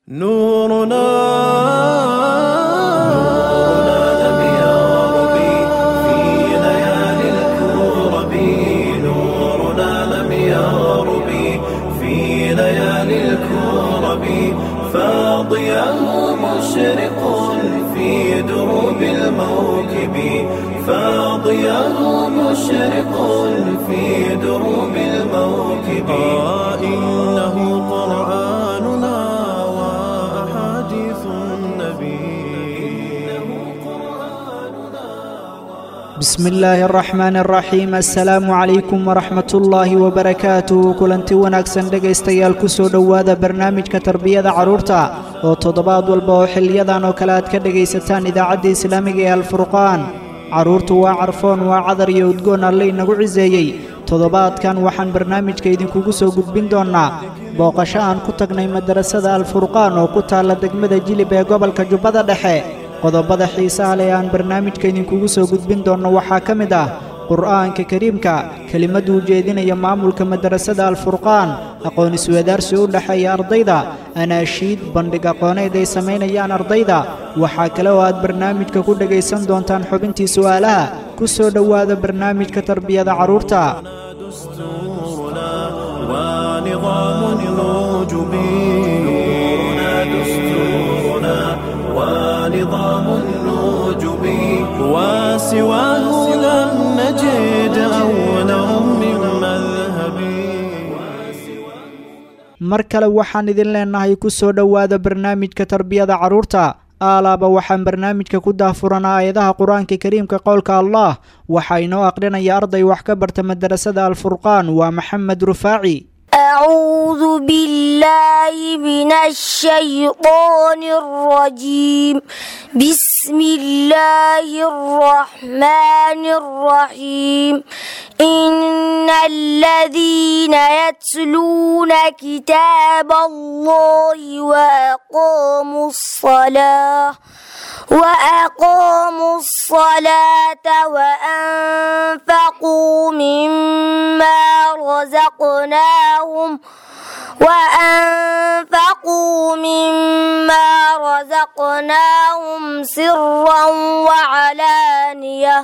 نورنا لم يغرب في ليالي الكرب. نورنا لم يغرب في ليالي الكرب. فاضياه مشرق في دروب الموكب. فاضياه مشرق في دروب الموكب. إنه قرآننا وأحاديث النبي. بسم الله الرحمن الرحيم. السلام عليكم ورحمة الله وبركاته. كلنتي wanaagsan dhagaystayaal ku soo dhawaada barnaamijka tarbiyada caruurta oo toddobaad walba oo xiliyadan oo kale aad ka dhagaysataan idaacadda islaamiga ee Al-Furqaan. caruurtu waa carfoon, waa cadar iyo udgoon alle inagu ciseeyay. toddobaadkan waxaan barnaamijka idinkugu soo gudbin doonaa booqasho aan ku tagnay madrasada Al-Furqaan oo ku taala degmada Jilib ee gobolka Jubbada Dhexe. qodobada xiisaha leh aan barnaamijka idinkugu soo gudbin doono waxaa ka mid ah qur'aanka kariimka, kelimadu ujeedinaya maamulka madrasada Al-Furqaan, aqoon isweydaarsi u dhaxeeya ardayda, anaashiid, bandhig aqooneed ay samaynayaan ardayda. waxaa kale oo aad barnaamijka ku dhagaysan doontaan xubintii su'aalaha. ku soo dhawaada barnaamijka tarbiyada caruurta. دستورنا ونظام الوجوبي. نورنا دستورنا ونظام الوجوبي. وسواه لم نجد أولا من مذهبي. mar kale waxaan idin leenahay ku soo dhawaada barnaamijka tarbiyada caruurta. aalaaba waxaan barnaamijka ku daahfuranaa aayadaha qur-aanka kariimka qowlka Allah. waxaa inoo aqrinaya arday wax ka barta madrasada Al-Furqaan, waa Maxamed Rufaaci. أعوذ بالله من الشيطان الرجيم. بسم الله الرحمن الرحيم. إن الذين يتلون كتاب الله وأقاموا الصلاة وأنفقوا مما رزقناهم سرا وعلانية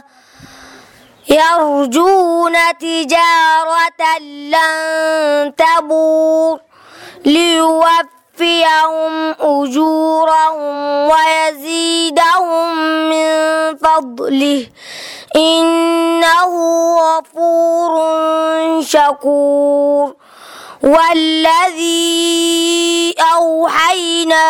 يرجون تجارة لن تبور ليوفيهم أجورهم ويزيدهم من فضله إنه غفور شكور. والذي أوحينا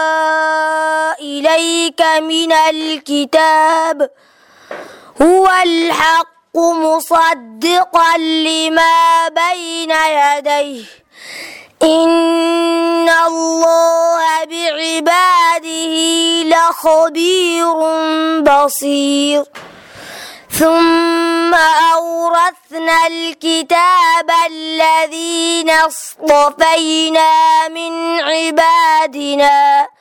إليك من الكتاب هو الحق مصدقا لما بين يديه إن الله بعباده لخبير بصير. ثم أورثنا الكتاب الذين اصطفينا من عبادنا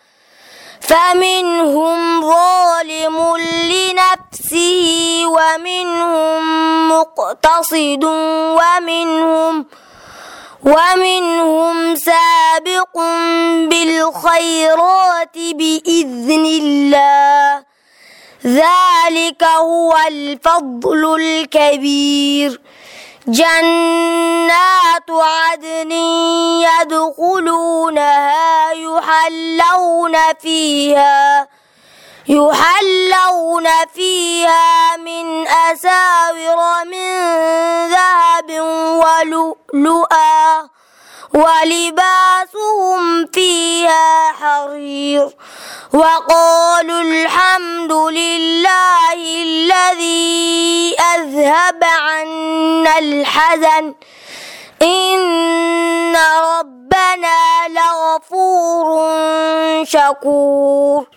فمنهم ظالم لنفسه ومنهم مقتصد ومنهم سابق بالخيرات بإذن الله. ذلك هو الفضل الكبير. جنات عدن يدخلونها يحلون فيها من أساور من ذهب ولؤلؤا ولباسهم فيها حرير. وقالوا الحمد لله الذي أذهب عنا الحزن إن ربنا لغفور شكور.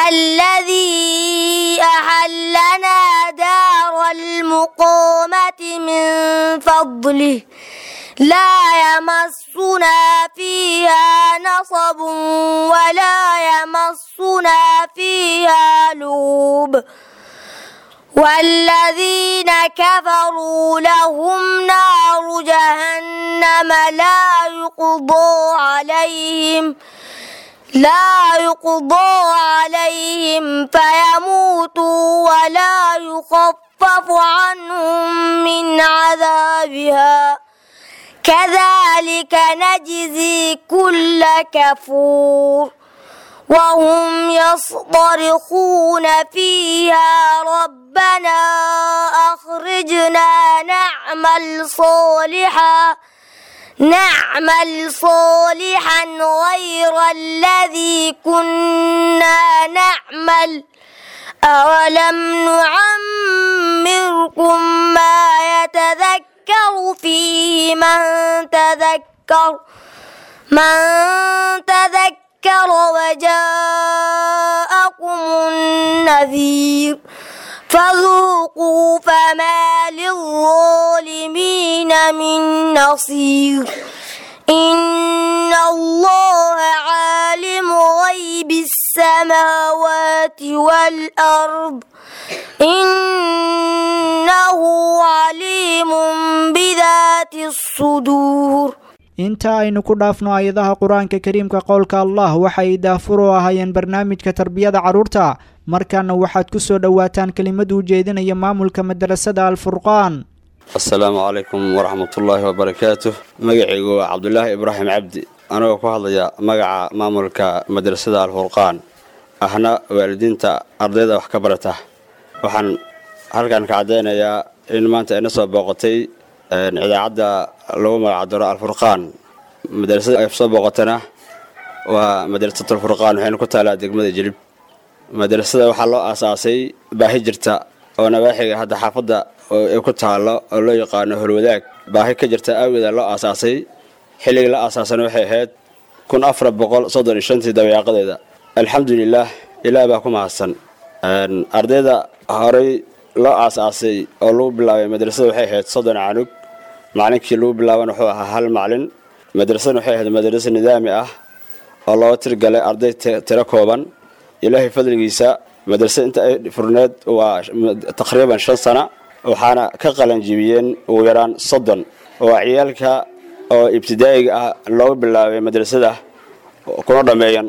الذي أحلنا دار المقامة من فضله لا يمسنا فيها نصب ولا يمسنا فيها لغوب. والذين كفروا لهم نار جهنم لا لا يقضى عليهم فيموتوا ولا يخفف عنهم من عذابها كذلك نجزي كل كفور وهم يصطرخون فيها ربنا أخرجنا نعمل صالحا غير الذي كنا نعمل أولم نعمركم ما يتذكر فيه من تذكر وجاءكم النذير فذوقوا فما للظالمين من نصير إن الله عالم غيب السماوات والأرض إنه عليم بذات الصدور inta aynu ku dhaafno aayadaha qur-aanka kariimka qowlka allah waxay daafur u ahaayeen barnaamijka tarbiyada carruurta markaana waxaad ku soo dhowaataan kelimad uu jeedinaya maamulka madrasada alfurqaan. assalaamu calaykum waraxmatullaahi wabarakaatuh. magacaygu waa cabdulaahi ibraahim cabdi anagoo ku hadlaya magaca maamulka madrasada alfurqaan ahna waalidiinta ardayda wax ka barata. waxaan halkan ka caddaynayaa in maanta ayna soo booqatay idaacadda lagu magacdaro alfurqaan. madrasada ay soo booqatana waa madrasada alfurqaan waxayna ku taalaa degmada jilib. madrasada waxaa loo aasaasay baahi jirta oo nawaaxiga hadda xaafadda ay ku taalo oo loo yaqaano holwadaag baahi ka jirta awgeeda loo aasaasay. xilligii la aasaasana waxay ahayd 1435 dabayaaqadeeda. alxamdulilaah ilaah baa ku mahadsan. ardayda horey loo aasaasay oo lagu bilaabay madrasada waxay ahayd 30 canug. macalinkii lagu bilaabana wuxuu ahaa hal macalin. madrasadana waxay ahayd madraso nidaami ah oo loo tirgalay arday tiro kooban. ilaahay fadligiisa madrasada inta ay furneed waa taqriiban 5 sano waxaana ka qalan jibiyeen ugu yaraan 30 oo ciyaalka oo ibtidaa'iga ah loo bilaabay madrasada kuna dhameeyeen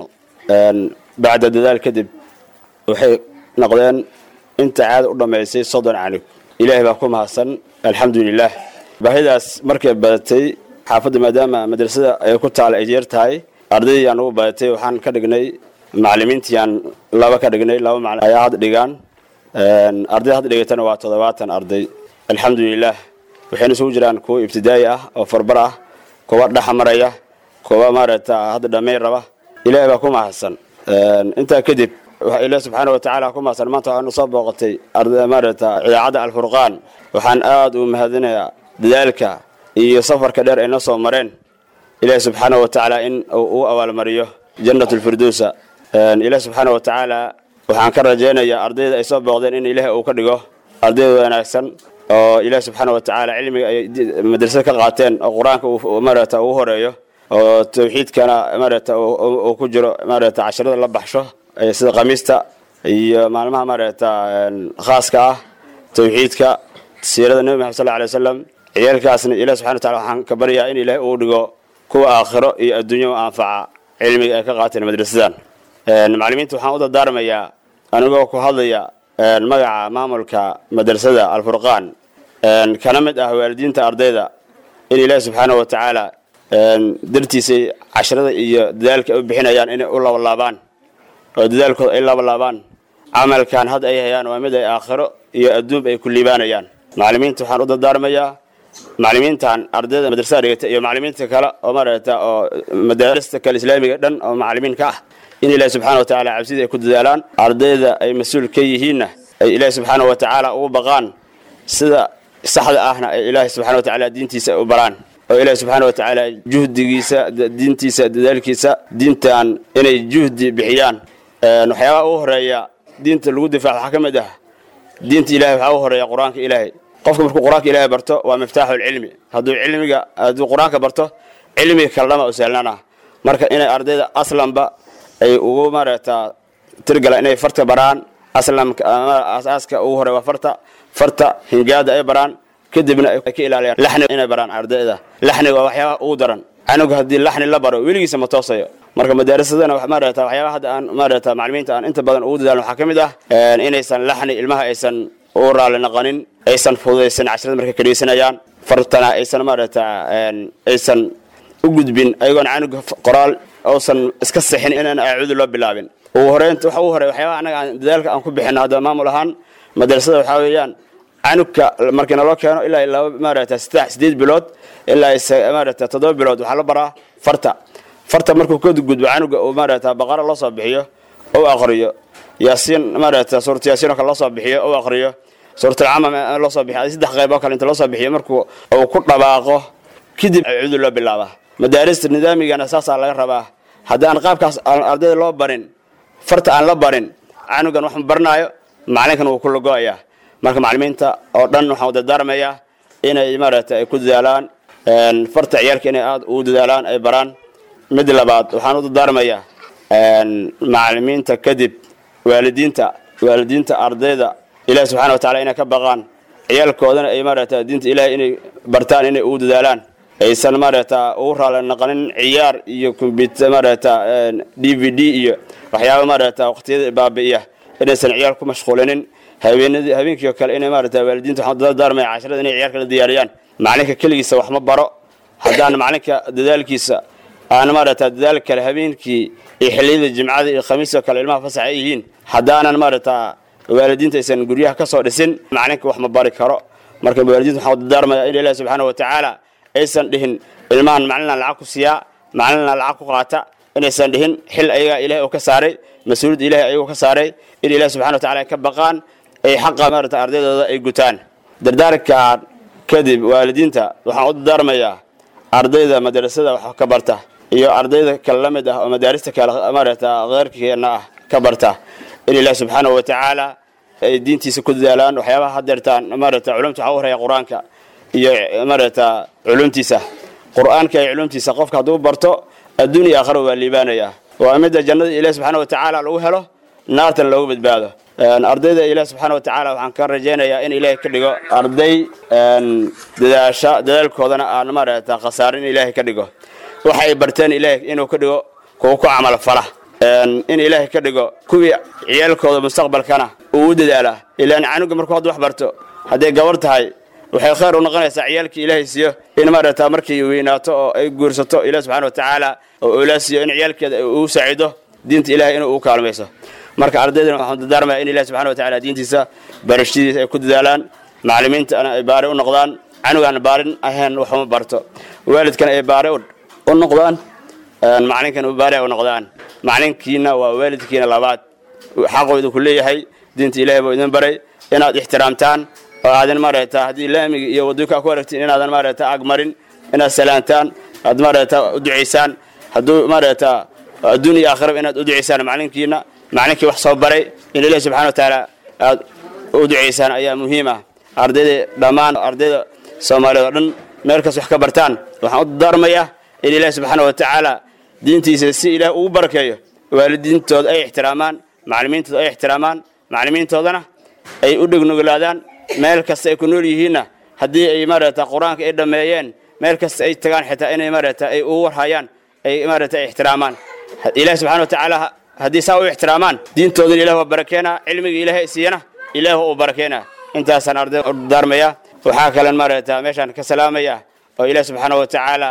bacda dadaal kadib waxay noqdeen inta caad u dhameysay 30 canug. ilaahay baa ku mahadsan alxamdulilaah. baahidaas markay badatay xaafadda maadaama madrasada ay ku taal ay jeer tahay ardaydii aan ugu badatay waxaan ka dhignay macallimiintii aan laba ka dhignay laba macallin ayaa had dhigaan. arday had dhigaytana waa 70 arday. alxamdulilaah waxayna isugu jiraan kuwa ibtidaa'i ah oo farbar ah kuwa dhaxmaraya kuwa maarata hadda dhamay raba. ilaahay baa ku mahadsan. intaa kadib waxa ilaahay subxaanahu wa ta'aala ku mahadsan maanta waxaanu soo booqatay arday maarata idaacadda alfurqaan. waxaan aad u mahadinayaa dadaalka iyo safarka dheer ay noo soo mareen. ilaahay subxaanahu wa ta'aala in uu abaalmariyo jannatul firdawsa. ilaahay subxaanahu wa ta'aala waxaan ka rajaynayaa ardayda ay soo booqdeen in ilaahay uu ka dhigo arday wanaagsan oo ilaahay subxaanahu wa ta'aala cilmiga ay madrasada ka qaateen oo quraanka uu maarata uu horeeyo oo tawxiidkana maarata uu ku jiro maarata casharada la baxsho sida qamiista iyo maalmaha maarata khaaska ah tawxiidka siirada nabi maxamed sallallahu alayhi wasallam. ciyaalkaasna ilaahay subxaanahu wa ta'aala waxaan ka baryaa in ilaahay uu dhigo kuwa aakhiro iyo adduunyo anfaca cilmiga ay ka qaateen madrasadan. macallimiinta waxaan u dardaarmayaa anigoo ku hadlaya magaca maamulka madrasada alfurqaan kana mid ah waalidiinta ardayda in ilaahay subxaanahu wa ta'aala dartiisa casharada iyo dadaalka ay u bixinayaan inay u laablaabaan oo dadaalkooda ay laablaabaan. camalkan hadda ay hayaan waa mid ay aakhiro iyo adduun ay ku liibaanayaan. macallimiinta waxaan u dardaarmayaa macallimiintan ardayda madrasada dhigata iyo macallimiinta kale oo maarata oo madrasada kale islaamiga dhan oo macallimiin ka ah in ilaahay subxaanahu wa ta'aala cabsida ay ku dadaalaan. ardayda ay mas'uul ka yihiinna ay ilaahay subxaanahu wa ta'aala ugu baqaan sida saxda ahna ay ilaahay subxaanahu wa ta'aala diintiisa u baraan oo ilaahay subxaanahu wa ta'aala juhdigiisa diintiisa dadaalkiisa diintan inay juhdi bixiyaan. waxyaabaha ugu horeeya diinta lagu difaaco waxaa ka mid ah diinta ilaahay waxaa ugu horeeya qur-aanka ilaahay. qofka markuu qur-aanka ilaahay barto waa miftaaxul cilmi. hadduu qur-aanka barto cilmiga kaldhama u sahlanaa. marka inay ardayda aslanba ay ugu maarata tirgala inay farta baraan aslamka asaaska ugu hore waa farta hingaada ay baraan kadibna ay ka ilaaliyaan laxni inay baraan ardayda. laxniga waa waxyaabaha ugu daran. anigu haddii laxni la baro weligiisa ma toosayo marka madaraasadana wax maarata waxyaabaha hadda aan maarata macallimiinta aan inta badan ugu dadaalno waxa kamid ah inaysan laxni ilmaha aysan u raali naqanin aysan fududeysan casharada markay ka dhigeysanayaan fartana aysan maarata aysan u gudbin ayagoon canuga qoraal oosan iska sixin inaan aacuudu loo bilaabin ugu horeynta waxa ugu horeeya waxyaabaha anaga dadaalka aan ku bixino hadda maamul ahaan madrasada waxa weeyaan canuga markii naloo keeno ilaa maarata 8 bilood ilaa maarata 7 bilood waxa la baraa farta markuu ka gudbo canuga oo maarata baqara loo soo bixiyo oo aqriyo yaasiin maarata suurta yaasiin oo loo soo bixiyo oo aqriyo suurta al-amma loo soo bixiyo saddex qayb oo kale inta loo soo bixiyo markuu uu ku dhawaaqo kadib aacuudu loo bilaaba madaarista nidaamigana asaasa laga rabaa hadaan qaabkaas ardayda loo barin farta aan la barin canugan wax barnaayo macalinkan uu ku lagooyaa marka macallimiinta oo dhan waxa uu dardaarmayaa inay maarata ay ku dadaalaan farta ciyaalka inay aad u dadaalaan ay baraan mid labaad waxaan u dardaarmayaa macallimiinta kadib waalidiinta ardayda ilaahay subxaanahu wa ta'aala inay ka baqaan ciyaalkoodana ay maarata diinta ilaahay inay bartaan inay u dadaalaan aysan maarata ugu raali naqanin ciyaar iyo computer maarata DVD iyo waxyaabo maarata waqtiyada baabi'iya inaysan ciyaar ku mashquulinin habeenkii kale inay maarata waalidiintu waxaan dardaarmay casharada inay ciyaarka la diyaariyaan macalinka kaligiisa wax ma baro hadaan macalinka dadaalkiisa aan maarata dadaal kale habeenkii iyo xilliyada jimcada iyo khamiiska kale ilmaha fasax ay yihiin hadaanan maarata waalidiinta aysan guryaha ka soo dhisin macalinka wax ma bari karo marka waalidiintu waxaan dardaarmayaa in Ilaahay subxaanahu wa ta'aala aysan dhihin ilmahan macalina lacag ku siiya macalina lacag ku qaata inaysan dhihin xil ayaga Ilaahay oo ka saaray mas'uuliyad Ilaahay ayuu ka saaray in Ilaahay subxaanahu wa ta'aala ka baqaan ay xaqqa maarata ardaydooda ay gutaan dardaarka kadib waalidiinta waxaan u dardaarmayaa ardayda madrasada wax ka barta iyo ardayda kala lamid ah oo madaarista kala maarata qeyrkeena ah ka barta in Ilaahay subxaanahu wa ta'aala ay diintiisa ku dadaalaan waxyaabaha hadeertaan maarata culumta waxa u horeeya quraanka iyo maarata culumtiisa quraanka iyo culumtiisa qofka haduu barto adduunyo aakhiro waa liibaanaya waa mid jannada Ilaahay subxaanahu wa ta'aala lagu helo naartan lagu badbaado ardayda Ilaahay subxaanahu wa ta'aala waxaan ka rajaynayaa in Ilaahay ka dhigo arday dadaalkoodana aan maarata khasaarin Ilaahay ka dhigo waxa ay barteen Ilaahay inuu ka dhigo kuwa ku amal fala in Ilaahay ka dhigo kuwii ciyaalkooda mustaqbalkana uu dadaala ilaan canuga markuu wax barto haday gabar tahay waxay khayr u noqonaysaa ciyaalka Ilaahay siiyo in maarata markii weynaato oo ay guursato Ilaahay subxaanahu wa ta'aala oo ilaasiyo in ciyaalkeeda uu saacido diinta Ilaahay inuu kaalmayso marka ardayda waxaan dardaarmaa in Ilaahay subxaanahu wa ta'aala diintiisa barashadiisa ay ku dadaalaan macallimiinta ay baari u noqdaan canugan baarin ahaan wax ma barto waalidkana ay baari u noqdaan macalinkan u baari u noqdaan macalinkiina waa waalidkiina labaad xaqoodu ku leeyahay diinta Ilaahay buu idin baray inaad ixtiraamtaan oo aadan maarata hadii laamiga iyo wadooyinka ku aragtiin inaadan maarata agmarin inaad salaantaan aad maarata u duceysaan haduu maarata adduunyo aakhiro inaad u duceysaan macalinkiina macalinkii wax soo baray in Ilaahay subxaanahu wa ta'aala aad u duceysaan ayaa muhiim ah ardayda dhamaan ardayda Soomaaliyeed oo dhan meel kaas wax ka bartaan waxaan u darmayaa in Ilaahay subxaanahu wa ta'aala diintiisa si Ilaahay ugu barakeeyo waalidiintooda ay ixtiraamaan macallimiintooda ay ixtiraamaan macallimiintoodana ay u dhignuglaadaan meel kasta ay ku nool yihiinna hadii ay maarata quraanka ay dhameeyeen meel kasta ay tagaan xitaa inay maarata ay u warhayaan ay maarata ixtiraamaan Ilaahay subxaanahu wa ta'aala hadii saa u ixtiraamaan diintooda Ilaahay waa barakeena cilmiga Ilaahay siiyana Ilaahay oo barakeena intaasan arday darmaya waxa kale maarata meeshan ka salaamaya oo Ilaahay subxaanahu wa ta'aala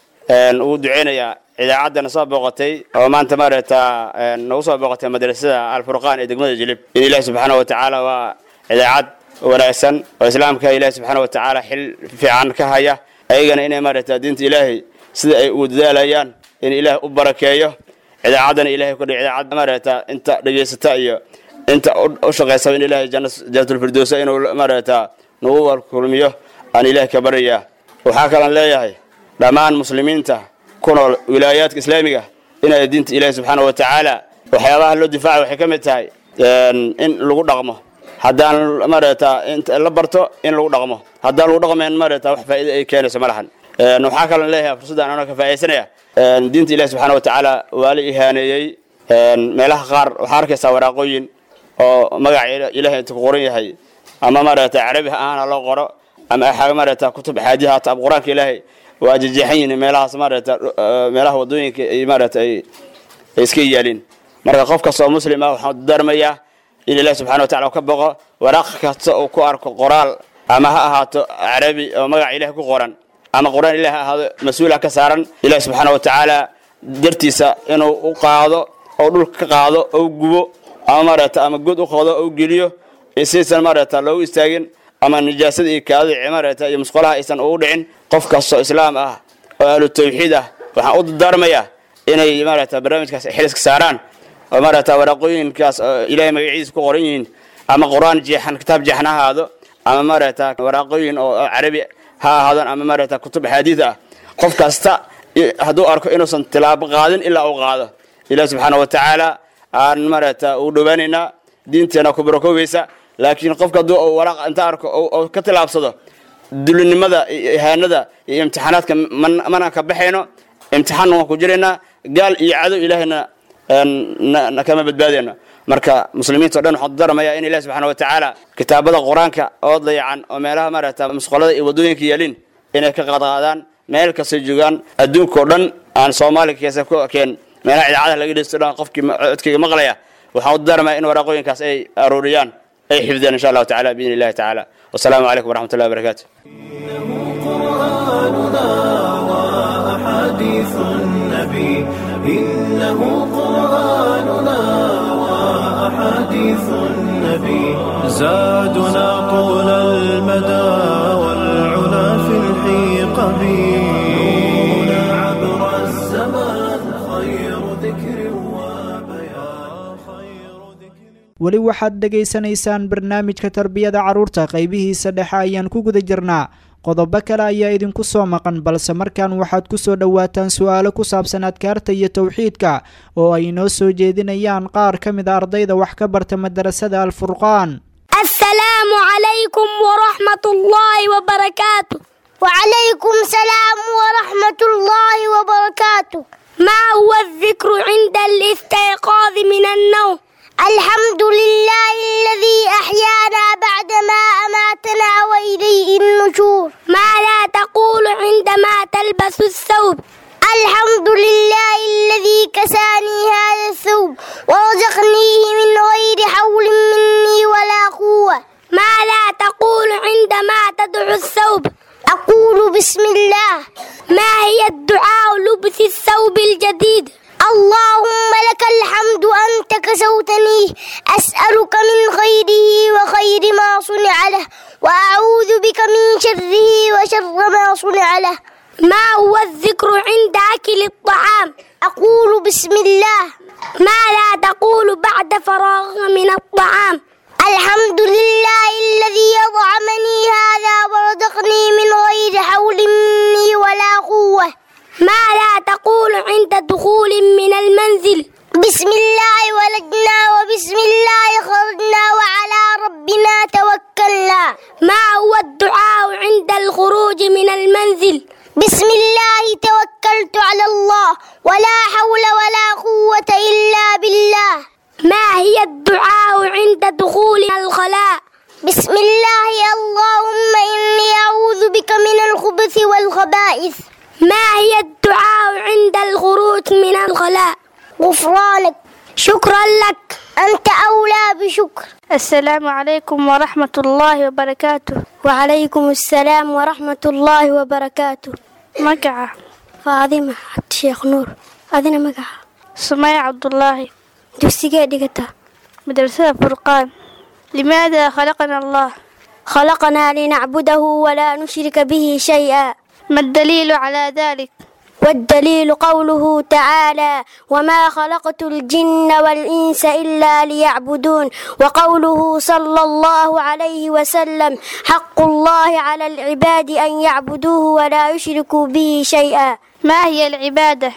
uu duceynaya idaacadana soo booqatay oo maanta maarata noo soo booqatay madrasada Al-Furqaan ee degmada Jilib in Ilaahay subxaanahu wa ta'aala waa idaacad wanaagsan oo islaamka Ilaahay subxaanahu wa ta'aala xil fiican ka haya ayagana inay maarata diinta Ilaahay sida ay u dadaalayaan in Ilaahay u barakeeyo idaacadana Ilaahay ku dhigay idaacad maarata inta dhageysata iyo inta u shaqeysa in Ilaahay jannatul firdaws inuu maarata noo warkulmiyo aan Ilaahay ka bariya waxa kale leeyahay dhamaan muslimiinta kuna wilaayadka islaamiga inay diinta Ilaahay subxaanahu wa ta'aala waxyaabaha loo difaaco waxay kamid tahay in lagu dhaqmo hadaan maarata inta la barto in lagu dhaqmo hadaan lagu dhaqmeen maarata wax faa'iido ay keenayso malahan waxa kale leeyahay fursadaan ana ka faa'iideysanaya diinta Ilaahay subxaanahu wa ta'aala wali ihaaneeyay meelaha qaar waxa arkaysaa waraaqooyin oo magaca Ilaahay inta ku qoran yahay ama maarata Carabi ahaan loo qoro ama xaga maarata kutub xadiis tab quraanka Ilaahay waa jajaxin meelahaas maarata meelaha wadooyinka ay maarata ay ay iska yeelin marka qof kastoo muslim ah waxaan darmayaa in Ilaahay subhanahu wa ta'ala ka boqo waraaq kasta oo ku arko qoraal ama ha ahaato carabi oo magac Ilaahay ku qoran ama quraan Ilaahay ahaado mas'uul ka saaran Ilaahay subhanahu wa ta'ala dartiisa inuu u qaado oo dhulka ka qaado oo gubo ama marata ama god u qaado oo geliyo isaysan marata loo istaagin ama nijaasada iyo kaadi cimarata iyo musqulaha aysan ugu dhicin qof kastoo islaam ah oo ahlu tawxiid ah waxaan u darmayaa inay marata barnaamijkaas xiliska saaraan oo marata waraaqooyinkaas Ilaahay magaciisa ku qoran yihiin ama quraan jeexan kitaab jeexnahaado ama marata waraaqooyin oo carabi ha ahaadaan ama marata kutub xadiis ah qof kasta haduu arko inuusan tilaabo qaadin ilaa uu qaado Ilaahay subhanahu wa ta'ala aan marata u dhawaanina diinteena ku barkoobeysa laakiin qofka haduu waraaq inta arko oo ka tilaabsado dulinimada ihaanada iyo imtixaanaadka mana ka baxayno imtixaan ku jirina gaal iyo cadow Ilaahayna kama badbaadayna marka muslimiinta dhan waxaan darmayaa in Ilaahay subhanahu wa ta'ala kitaabada quraanka oo dayacan oo meelaha marata musqalada iyo wadooyinka yeelin inay ka qaadaan meel ka soo joogan adduunka dhan aan Soomaaliyeed ku keen meelaha ciidamada laga dhisto qofkii codkiga maqlaya waxaan darmayaa in waraaqooyinkaas ay aruuriyaan ay xifdiyaan insha Allah ta'ala bi idhnillah ta'ala wasalaamu alaykum warahmatullahi wabarakatuh إنه قرآننا وأحاديث النبي زادنا طول المدى والعلا في الحيقة نورنا عبر الزمان خير ذكر وبيان خير ذكر weli waxaad dhegaysanaysaan barnaamijka tarbiyada carruurta qaybihiisa dhexe ayaan ku guda jirnaa qodobo kale ayaa idinku soo maqan balse markaan waxaad ku soo dhawaataan su'aalo ku saabsan adkaarta iyo tawxiidka oo ay noo soo jeedinayaan qaar ka mid ardayda wax ka barta madrasada Al-Furqaan. السلام عليكم ورحمة الله وبركاته. وعليكم السلام ورحمة الله وبركاته. ما هو الذكر عند الاستيقاظ من النوم؟ الحمد لله الذي أحيانا بعدما أماتنا وإليه النشور. ماذا تقول عندما تلبس الثوب؟ الحمد لله الذي كساني هذا الثوب ورزقنيه من غير حول مني ولا قوة. ماذا تقول عندما تدعو الثوب؟ أقول بسم الله. ما هي الدعاء لبس الثوب الجديد؟ اللهم لك الحمد أنت كسوتني أسألك من خيره وخير ما صنع له وأعوذ بك من شره وشر ما صنع له. ما هو الذكر عند أكل الطعام؟ أقول بسم الله. ماذا تقول بعد فراغ من الطعام؟ الحمد لله الذي أطعمني هذا ورزقني من غير حول مني ولا قوة. ماذا تقول عند دخول من المنزل؟ بسم الله ولدنا وبسم الله خرجنا وعلى ربنا توكلنا. ما هو الدعاء عند الخروج من المنزل؟ بسم الله توكلت على الله ولا حول ولا قوة إلا بالله. ما هي الدعاء عند دخول الخلاء؟ بسم الله اللهم إني أعوذ بك من الخبث والخبائث. ما هي الدعاء عند الخروج من الخلاء؟ غفرانك. شكرا لك أنت أولى بشكر. السلام عليكم ورحمة الله وبركاته. وعليكم السلام ورحمة الله وبركاته. مقعة فاطمة عبد الشيخ نور. أذن مقعة سمية عبد الله. دكسيكا دقتا مدرسة فرقان. لماذا خلقنا الله؟ خلقنا لنعبده ولا نشرك به شيئا. ما الدليل على ذلك؟ والدليل قوله تعالى وما خلقت الجن والإنس إلا ليعبدون وقوله صلى الله عليه وسلم حق الله على العباد أن يعبدوه ولا يشركوا به شيئا. ما هي العبادة؟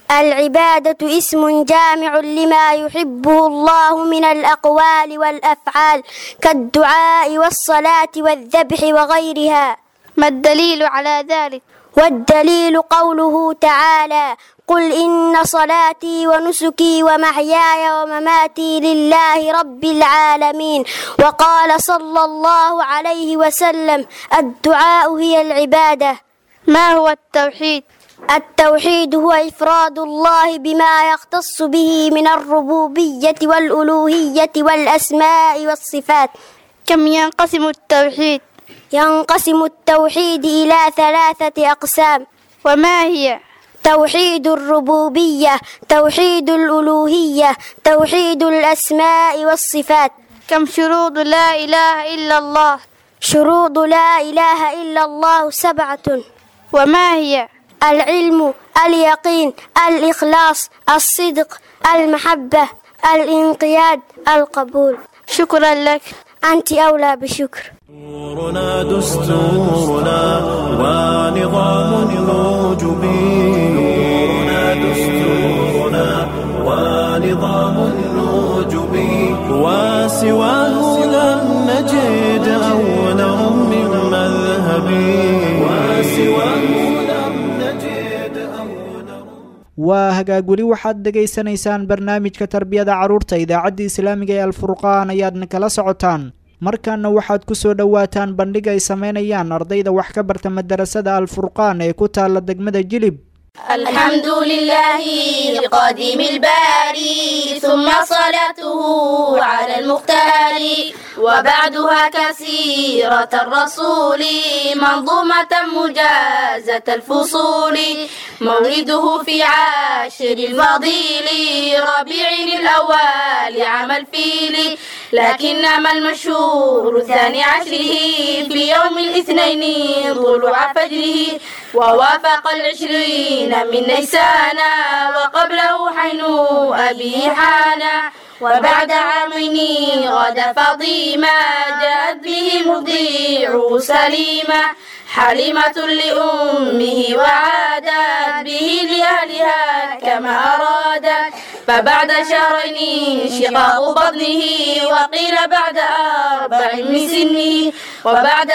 العبادة اسم جامع لما يحبه الله من الأقوال والأفعال كالدعاء والصلاة والذبح وغيرها. ما الدليل على ذلك؟ والدليل قوله تعالى قل إن صلاتي ونسكي ومحياي ومماتي لله رب العالمين. وقال صلى الله عليه وسلم الدعاء هي العبادة. ما هو التوحيد؟ التوحيد هو إفراد الله بما يختص به من الربوبية والألوهية والأسماء والصفات. كم ينقسم التوحيد؟ ينقسم التوحيد إلى 3 أقسام. وما هي؟ توحيد الربوبية، توحيد الألوهية، توحيد الأسماء والصفات. كم شروط لا إله إلا الله؟ شروط لا إله إلا الله 7. وما هي؟ العلم، اليقين، الإخلاص، الصدق، المحبة، الانقياد، القبول. شكرا لك. أنت أولى بشكر. نورنا دستورنا ونظام الوجوبي، نورنا دستورنا ونظام الوجوبي، وسواه لم نجد أولا من مذهبي، وسواه لم نجد أولا. waa hagaag weli waxaad dhegaysanaysaan barnaamijka tarbiyada carruurta idaacadda islaamiga ee alfurqaan ayaadna kala socotaan. markaana waxaad ku soo dhowaataan bandhig ay samaynayaan ardayda wax ka barta madarasada alfurqaan ee ku taala degmada jilib. الحمد لله قديم الباري ثم صلاته على المختار وبعدها كسيرة الرسول منظومة مجازة الفصول مولده في عاشر الفضيل ربيع الأول عام الفيل لكنما المشهور 12 في يوم الاثنين طلوع فجره ووافق 20 من نيسان وقبله حين أبي حانا وبعد عامين غدا فاطمة جاءت به مضيع سليمة حليمة لأمه وعادت به لأهلها كما أرادت فبعد شهرين انشقاق بطنه وقيل بعد 4 من سنه وبعد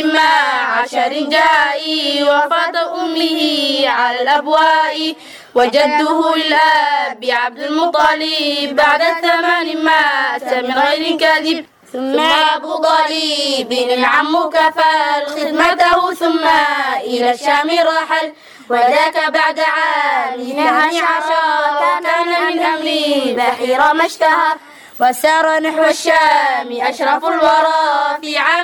16 جاء وفاة أمه على الأبواء وجده للأب عبد المطلب بعد 8 مات من غير كذب ثم أبو طالب العم كفل خدمته ثم إلى الشام رحل وذاك بعد عام 12 كان من أمر بحير ما اشتهر وسار نحو الشام أشرف الورى في عام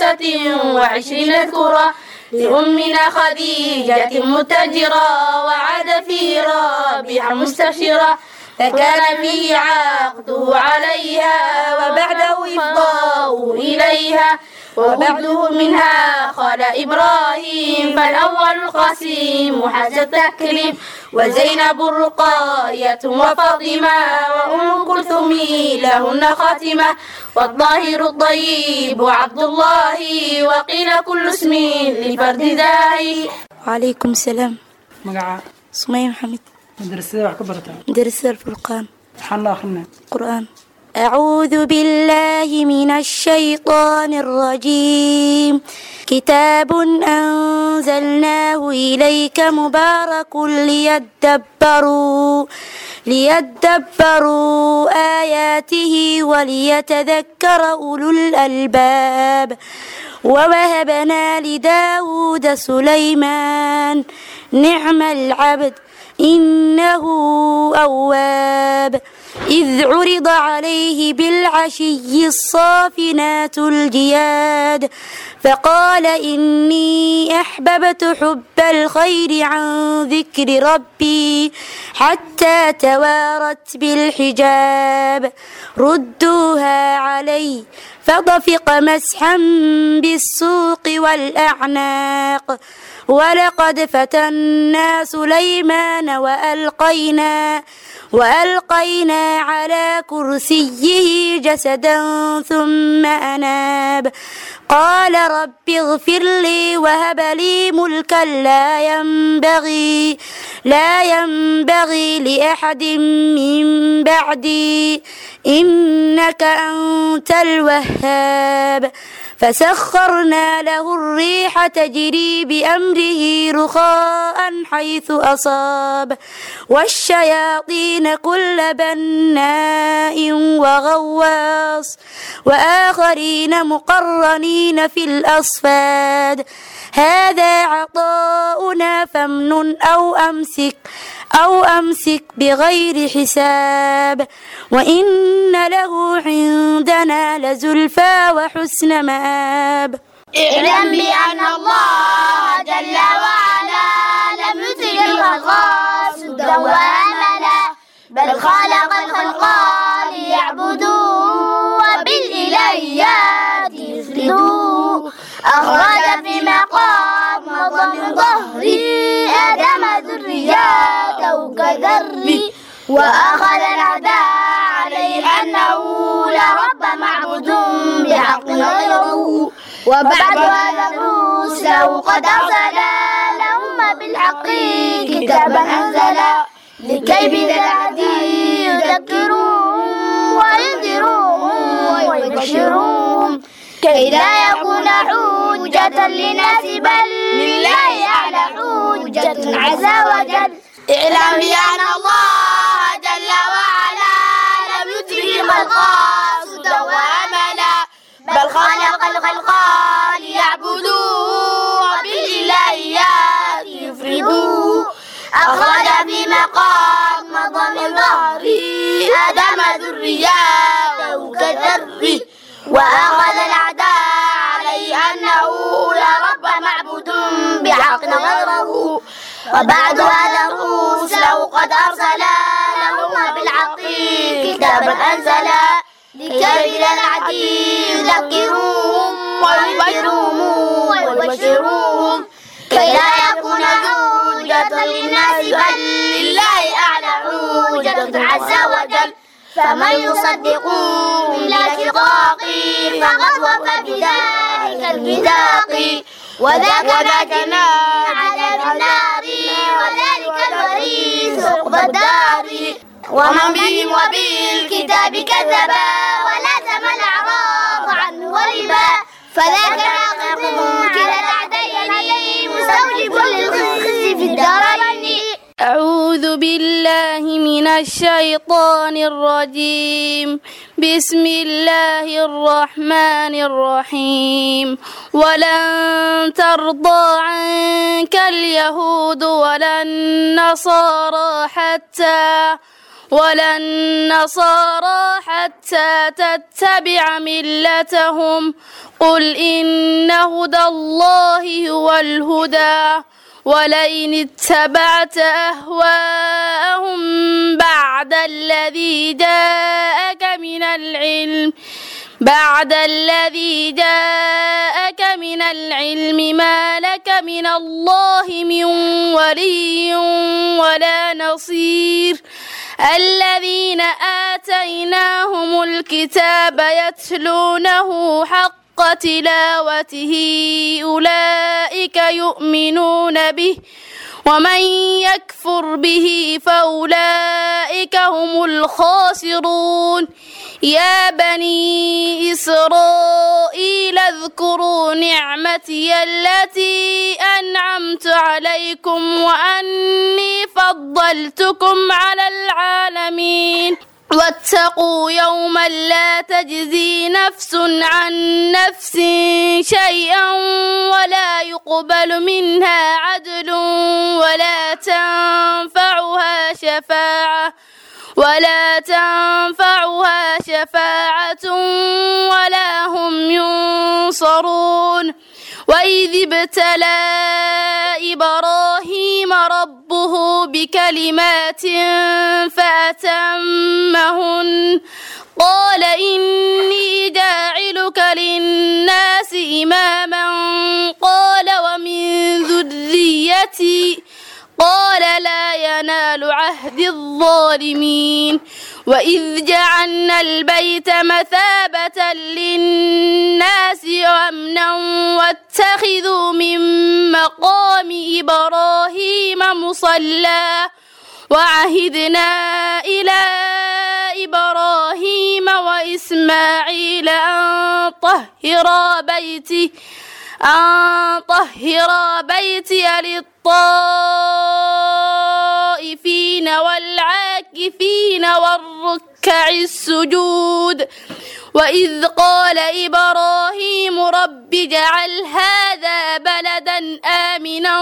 25 اذكرا لأمنا خديجة متجرة وعاد فيه رابعا مستبشرا فكان فيه عقده عليها وبعده إفضاؤه إليها وبعده منها خال إبراهيم فالأول القاسم حتى التكريم وزينب الرقاية وفاطمة وأم كلثوم لهن خاتمة والطاهر الطيب عبد الله وقيل كل اسم لفرد ذاهي. وعليكم السلام. magaca سمية محمد. madrasada wax ka barata مدرسة الفرقان. waxaan la akhrinaa قرآن. أعوذ بالله من الشيطان الرجيم. كتاب أنزلناه إليك مبارك ليدبروا آياته وليتذكر أولو الألباب ووهبنا لداود سليمان نعم العبد إنه أواب إذ عرض عليه بالعشي الصافنات الجياد فقال إني أحببت حب الخير عن ذكر ربي حتى توارت بالحجاب ردوها علي فطفق مسحا بالسوق والأعناق ولقد فتنا سليمان وألقينا على كرسيه جسدا ثم أناب قال رب اغفر لي وهب لي ملكا لا ينبغي لأحد من بعدي إنك أنت الوهاب فسخرنا له الريح تجري بأمره رخاء حيث أصاب والشياطين كل بناء وغواص وآخرين مقرنين في الأصفاد هذا عطاؤنا فامنن أو أمسك بغير حساب وإن له عندنا لزلفى وحسن مآب اعلم بأن الله جل وعلا لم يترك الخلق سدى وأملا بل خلق الخلق ليعبدوه وبالإلهيات يفردوه أخرج في مقام مضى من ظهري آدم ذرياته كذري وأخذ الأعداء عليه أنه لا رب معبود بحق غيره وبعد هذا الرسل قد أرسل لهم بالحق كتابا أنزلا لكي بذا الهدي يذكرون وينذرون ويبشرون كي لا يكون حجة للناس بل لله على حجة عز وجل اعلم بأن الله جل وعلا لم يترك الخلق سدى وأملا بل خلق الخلق ليعبدوه وبالإلهيات يفردوه أخرج في مقام مضى من ظهري آدم ذرياته كذري وأخذ الأعداء عليه أنه لا رب معبود بحق غيره وبعد هذا الرسل قد أرسل لهم بالحق كتابا أنزلا لكي العدي يذكرهم وينذرهم ويبشرهم كي لا يكون حجة للناس بل لله أعلى حجة عز وجل فمن يصدق بلا شقاق فقد وفى بذلك الميثاق وذاك ما جنى على النار وذلك الوريث عقبى الدار ومن بهم وبالكتاب كذبا ولازم الأعراض عنه ولبا فذاك ناقض كلا العدين مستوجب للخزي في الدارين أعوذ بالله من الشيطان الرجيم بسم الله الرحمن الرحيم ولن ترضى عنك اليهود ولا النصارى حتى تتبع ملتهم قل إن هدى الله هو الهدى ولئن اتبعت أهواءهم بعد الذي جاءك من العلم ما لك من الله من ولي ولا نصير الذين آتيناهم الكتاب يتلونه حق تلاوته أولئك يؤمنون به ومن يكفر به فأولئك هم الخاسرون يا بني إسرائيل اذكروا نعمتي التي أنعمت عليكم وأني فضلتكم على العالمين واتقوا يوما لا تجزي نفس عن نفس شيئا ولا يقبل منها عدل ولا تنفعها شفاعة ولا هم ينصرون وإذ ابتلى إبراهيم ربه بكلمات فأتمهن قال إني جاعلك للناس إماما قال ومن ذريتي قال لا ينال عهد الظالمين وإذ جعلنا البيت مثابة للناس وأمنا واتخذوا من مقام إبراهيم مصلى وعهدنا إلى إبراهيم وإسماعيل أن طهر بيتي للطائفين والعاكفين والركع ركع السجود وإذ قال إبراهيم رب اجعل هذا بلدا آمنا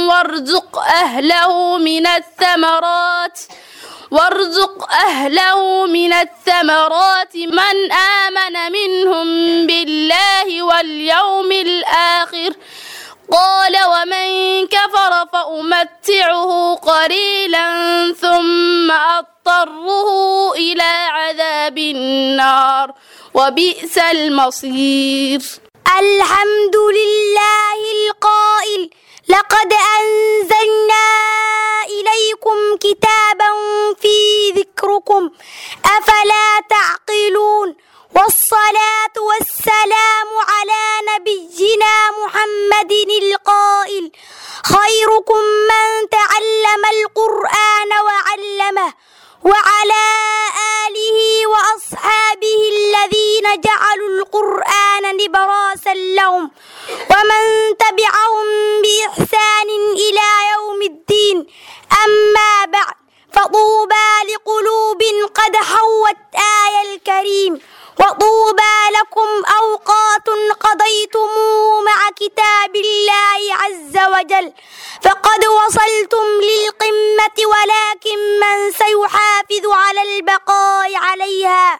وارزق أهله من الثمرات من آمن منهم بالله واليوم الآخر قال ومن كفر فأمتعه قليلا ثم أضطره إلى عذاب النار وبئس المصير. الحمد لله القائل لقد أنزلنا إليكم كتابا فيه ذكركم أفلا تعقلون. والصلاة والسلام على نبينا محمد القائل خيركم من تعلم القرآن وعلمه وعلى آله وأصحابه الذين جعلوا القرآن نبراسا لهم ومن تبعهم بإحسان إلى يوم الدين. أما بعد فطوبى لقلوب قد حوت آية الكريم وطوبى لكم أوقات قضيتموه مع كتاب الله عز وجل فقد وصلتم للقمة ولكن من سيحافظ على البقاء عليها.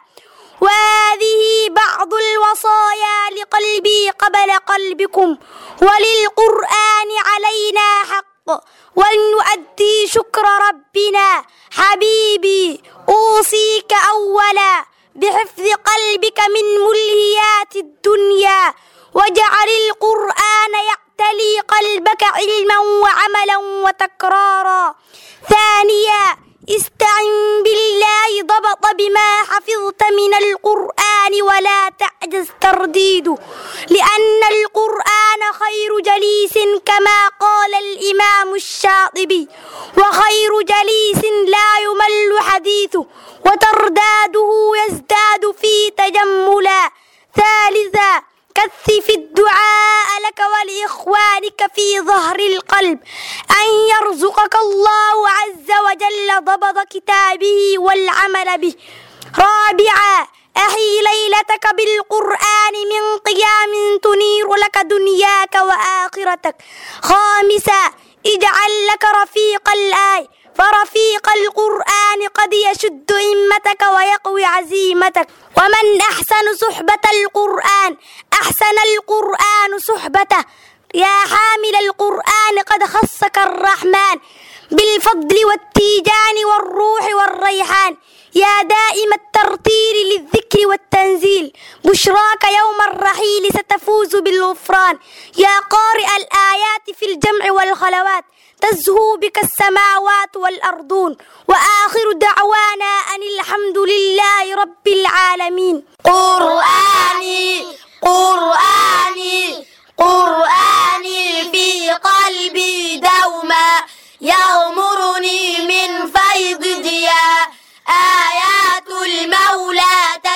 وهذه بعض الوصايا لقلبي قبل قلبكم وللقرآن علينا حق ولنؤدي شكر ربنا. حبيبي أوصيك أولا بحفظ قلبك من ملهيات الدنيا واجعل القرآن يعتلي قلبك علما وعملا وتكرارا. ثانيا استعن بالله ضبط بما حفظت من القرآن ولا تعجز ترديده لأن القرآن خير جليس كما قال الإمام الشاطبي وخير جليس لا يمل حديثه وترداده يزداد في تجملا. ثالثا كثف الدعاء لك ولإخوانك في ظهر القلب أن يرزقك الله عز وجل ضبط كتابه والعمل به. رابعا أحي ليلتك بالقرآن من قيام تنير لك دنياك وآخرتك. خامسا اجعل لك رفيق الآي فرفيق القرآن قد يشد همتك ويقوي عزيمتك. ومن أحسن صحبة القرآن أحسن القرآن صحبته. يا حامل القرآن قد خصك الرحمن بالفضل والتيجان والروح والريحان. يا دائم الترتيل للذكر والتنزيل بشراك يوم الرحيل ستفوز بالغفران. يا قارئ الآيات في الجمع والخلوات تزهو بك السماوات والأرضون. وآخر دعوانا أن الحمد لله رب العالمين. قرآني قرآني قرآني في قلبي دوما يغمرني من فيض ضياء. آيات المولى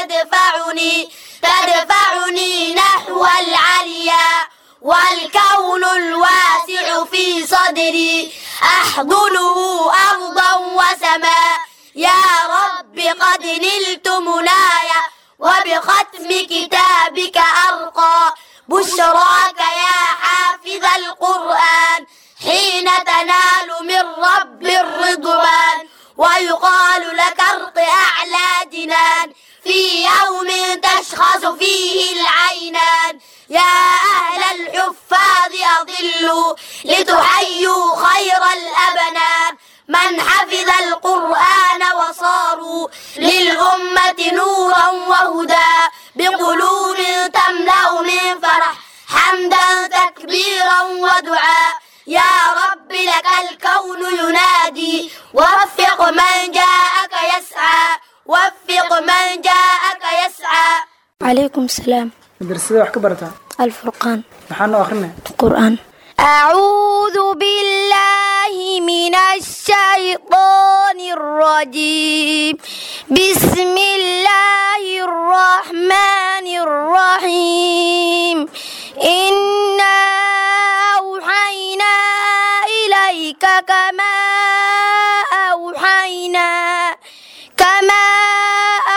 تدفعني نحو العليا والكون الواسع في صدري أحضنه أرضا وسماء. يا رب قد نلت منايا وبختم كتابك أرقى. بشراك يا حافظ القرآن حين تنال من رب الرضوان ويقال لك ارق أعلى جنان في يوم تشخص فيه العينان. يا أهل الحفاظ أضلوا لتحيوا خير الأبنان من حفظ القرآن وصاروا للأمة نورا وهدى بقلوب تملأ من فرح حمدا تكبيرا ودعاء. يا رب لك الكون ينادي وفق من جاءك يسعى وفق من جاءك يسعى. عليكم السلام. درسي wax ka barataa الفرقان. maxaan noo akhrinay القرآن. أعوذ بالله من الشيطان الرجيم. بسم الله الرحمن الرحيم. إنا أوحينا إليك كما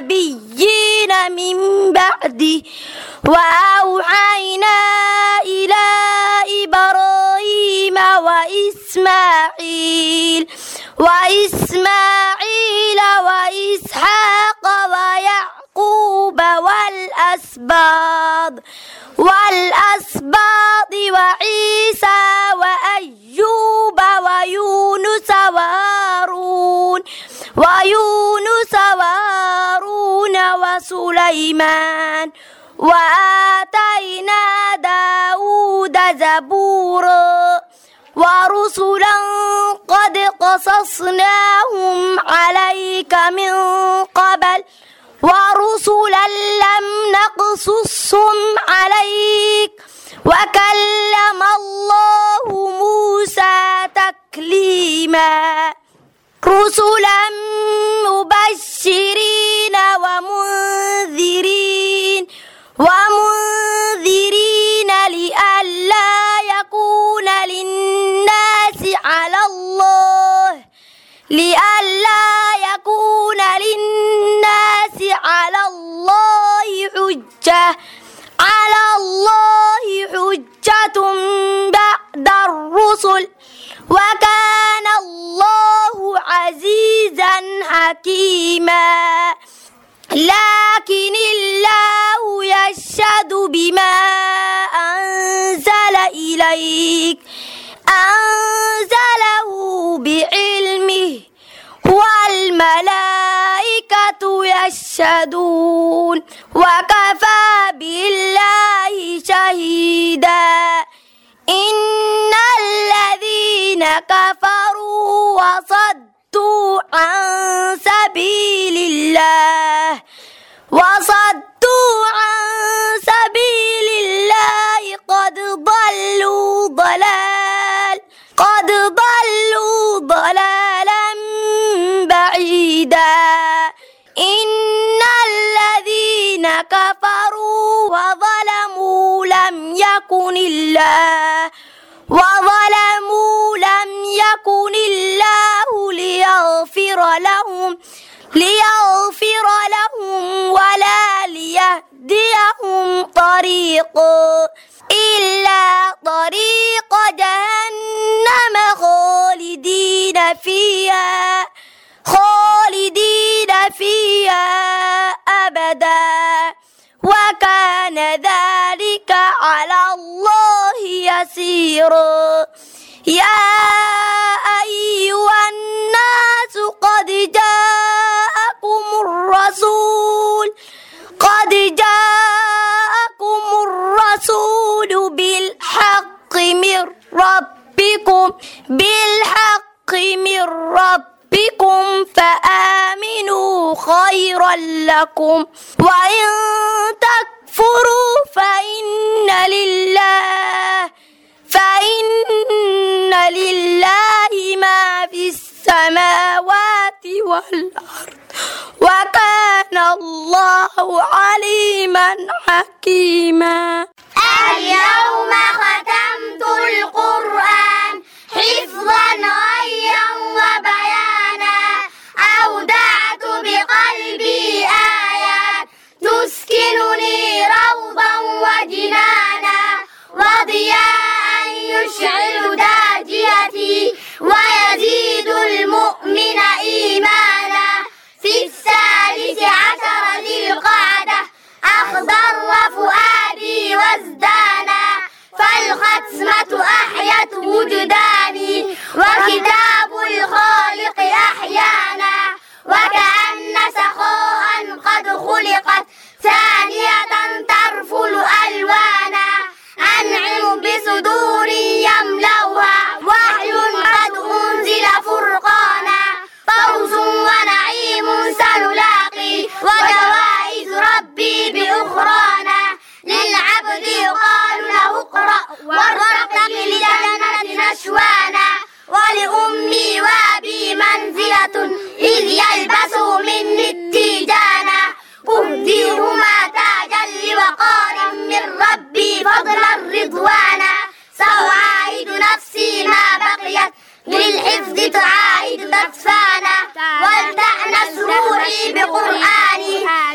النبيين من بعده وأوحينا إلى إبراهيم وإسماعيل وإسحاق ويعقوب والأسباط وعيسى وأيوب ويونس وهارون وسليمان وآتينا داود زبورا ورسلا قد قصصناهم عليك من قبل ورسلا لم نقصصهم عليك وكلم الله موسى تكليما رسلا مبشرين ومنذرين لئلا يكون للناس على الله حجة بعد الرسل وكان الله عزيزا حكيما لكن الله يشهد بما أنزل إليك أنزله بعلمه والملائكة يشهدون وكفى بالله شهيدا إن الذين كفروا وصدوا عن سبيل الله قد ضلوا ضلالا بعيدا إن الذين كفروا وظلموا لم يكن الله ليغفر لهم ولا ليهديهم طريقا إلا طريق جهنم خالدين فيها أبدا وكان ذلك على الله يسيرا يا أيها الناس قد جاءكم الرسول بالحق من ربكم فآمنوا خيرا لكم وإن تكفروا فإن لله ما في السماوات والأرض وكان الله عليما حكيما اليوم ختمت القرآن حفظا غيا وبيانا أودعت بقلبي آيات تسكنني روضا وجنانا وضياء يشعل داجيتي ويزيد المؤمن إيمانا في 13 ذي القعدة أخضر فؤادي وازدانا فالختمة أحيت وجداني وكتاب الخالق أحيانا وكأن سخاء قد خلقت ثانية ترفل ألوانا أنعم بصدور يملأها وحي قد أنزل فرقانا فوز ونعيم سنلاقي وجوائز ربي بأخرانا للعبد يقال له اقرأ وارتقي لجنة نشوانا ولأمي وأبي منزلة إذ يلبسوا مني التيجانا أهديهما تاجا لوقار من ربي فضلا رضوانا سأعاهد نفسي ما بقيت للحفظ تعاهد بدفانا ولتأنس روحي بقرآني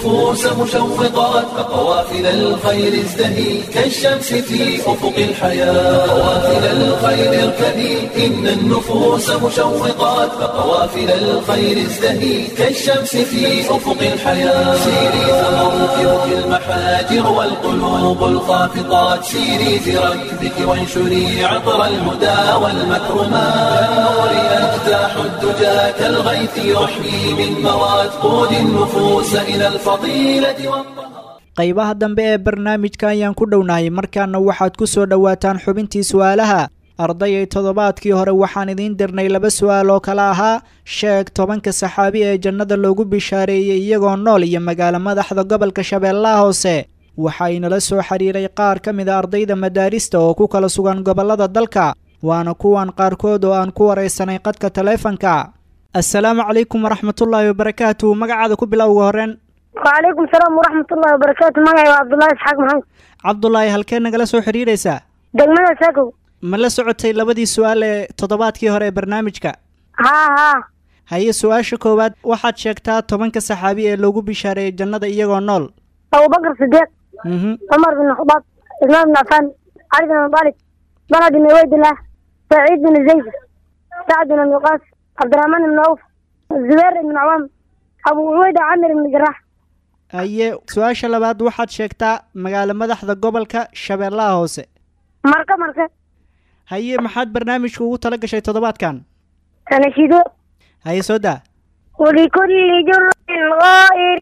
النفوس مشوقات قوافل الخير ازدهي كالشمس في أفق الحياة قوافل الخير اركبي إن النفوس مشوقات قوافل الخير ازدهي كالشمس في أفق الحياة سيري فموكبك المحاجر والقلوب الخافضات سيري في ركبك وانشري عطر الهدى والمكرمات كالنور أجتاح الدجى كالغيث يحيي من مواد قود النفوس إلى الفضيلة والطهارة. qaybaha dambe ee barnaamijka ayaan ku dhownahay markaana waxaad ku soo dhowaataan xubintii su'aalaha ardayay toddobaadkii hore waxaan idiin dirnay 2 su'aal oo kala ahaa sheeg 10 saxaabi ee jannada loogu bishaareeyay iyagoo nool iyo magaalo madaxda gobolka Shabeellaha Hoose waxa inala soo xiriiray qaar ka mid ah ardayda madaarista oo ku kala sugan gobolada dalka waana kuwan qaarkood oo aan ku wareysanay qadka taleefanka. assalaamu calaykum waraxmatullaahi wabarakaatuh magacaada ku bilowga horeen. وعليكم السلام ورحمة الله وبركاته معي عبد الله إسحاق محمد. cabdullaahi halkeen nagala soo xiriiraysaa degmada Saako. ma la socotay labadii su'aal ee toddobaadkii hore ee barnaamijka ها haye su'aasha koowaad waxaad sheegtaa 10 saxaabi ee loogu bishaareeyay jannada iyagoo nool. أبو بكر الصديق عمر بن الخطاب عثمان بن عفان علي بن أبي طالب طلحة بن عبيد الله سعيد بن زيد سعد بن وقاص عبد الرحمن بن عوف الزبير بن عوام أبو عبيدة عامر بن جراح. haye su'aasha labaad waxaad sheegtaa magaalo madaxda gobolka Shabeellaha Hoose. مركة haye maxaad barnaamijka ugu tala gashay toddobaadkan. تنشيدو haye soo daa. ولكل جرح غائر